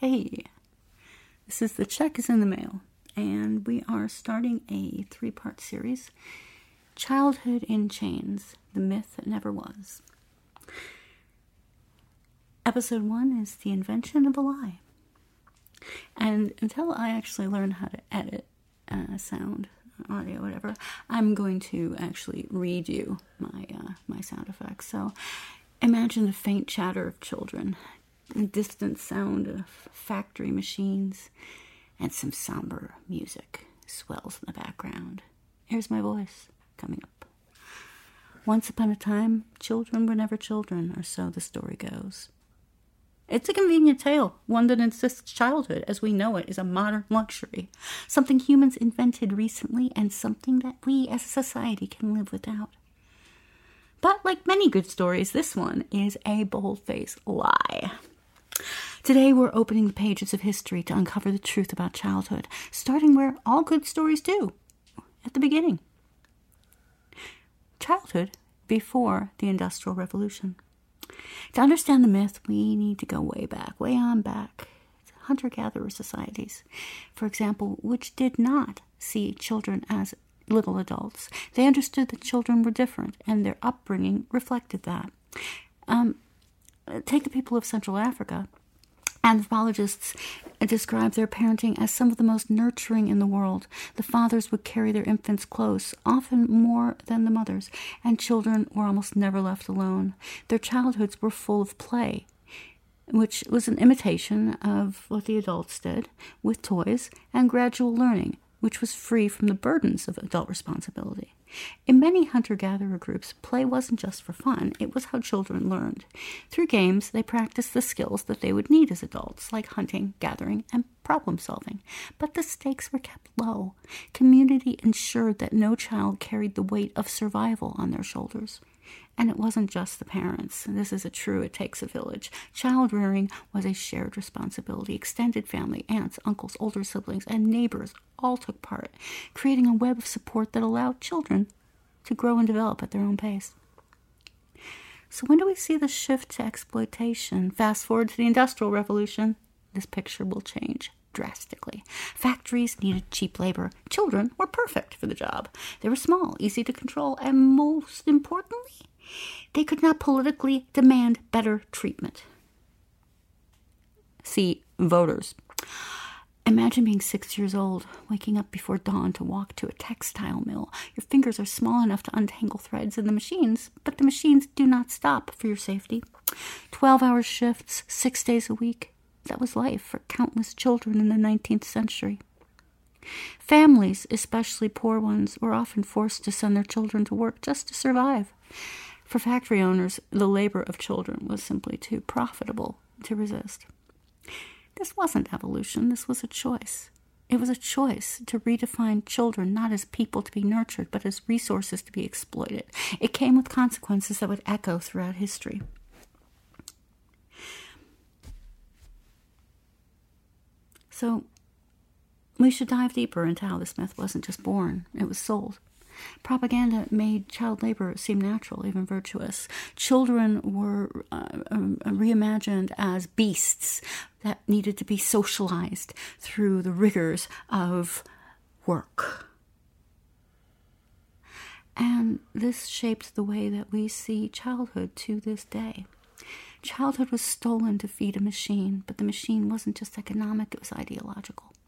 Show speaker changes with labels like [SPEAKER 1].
[SPEAKER 1] Hey, this is The Check is in the Mail, and we are starting a 3-part series, Childhood in Chains, The Myth That Never Was. Episode 1 is The Invention of a Lie. And until I actually learn how to edit sound, audio, whatever, I'm going to actually read you my sound effects. So imagine the faint chatter of children, the distant sound of factory machines, and some somber music swells in the background. Here's my voice coming up. Once upon a time, children were never children, or so the story goes. It's a convenient tale, one that insists childhood as we know it is a modern luxury, something humans invented recently and something that we as a society can live without. But like many good stories, this one is a bold-faced lie. Today we're opening the pages of history to uncover the truth about childhood, starting where all good stories do, at the beginning. Childhood before the Industrial Revolution. To understand the myth, we need to go way back, way on back, to hunter-gatherer societies, for example, which did not see children as little adults. They understood that children were different, and their upbringing reflected that. Take the people of Central Africa. Anthropologists describe their parenting as some of the most nurturing in the world. The fathers would carry their infants close, often more than the mothers, and children were almost never left alone. Their childhoods were full of play, which was an imitation of what the adults did, with toys, and gradual learning, which was free from the burdens of adult responsibility. In many hunter-gatherer groups, play wasn't just for fun, it was how children learned. Through games, they practiced the skills that they would need as adults, like hunting, gathering, and problem-solving. But the stakes were kept low. Community ensured that no child carried the weight of survival on their shoulders. And it wasn't just the parents. This is a true it takes a village. Child rearing was a shared responsibility. Extended family, aunts, uncles, older siblings, and neighbors all took part, creating a web of support that allowed children to grow and develop at their own pace. So when do we see the shift to exploitation? Fast forward to the Industrial Revolution, this picture will change drastically. Factories needed cheap labor. Children were perfect for the job. They were small, easy to control, and most importantly, they could not politically demand better treatment. See, voters. Imagine being 6 years old, waking up before dawn to walk to a textile mill. Your fingers are small enough to untangle threads in the machines, but the machines do not stop for your safety. 12-hour shifts, 6 days a week. That was life for countless children in the 19th century. Families, especially poor ones, were often forced to send their children to work just to survive. For factory owners, the labor of children was simply too profitable to resist. This wasn't evolution, this was a choice. It was a choice to redefine children not as people to be nurtured, but as resources to be exploited. It came with consequences that would echo throughout history. So, we should dive deeper into how this myth wasn't just born, it was sold. Propaganda made child labor seem natural, even virtuous. Children were reimagined as beasts that needed to be socialized through the rigors of work. And this shaped the way that we see childhood to this day. Childhood was stolen to feed a machine, but the machine wasn't just economic, it was ideological.